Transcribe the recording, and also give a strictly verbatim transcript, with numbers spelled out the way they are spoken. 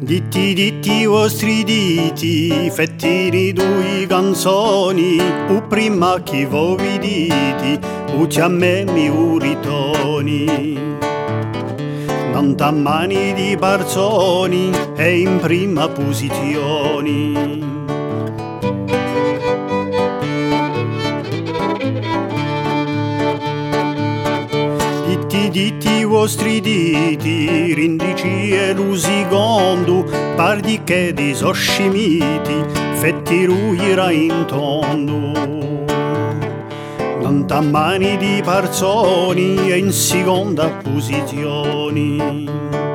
Ditti ditti i vostri diti, fettini due canzoni, u prima che voi diti, u a me mi uritoni. Non mani di barzoni e in prima posizione. Ditti ditti i vostri diti, rindici e lu secondo, pardi che di soscimiti, fetti ruira in tondo. Non mani di barzoni e in seconda posizione.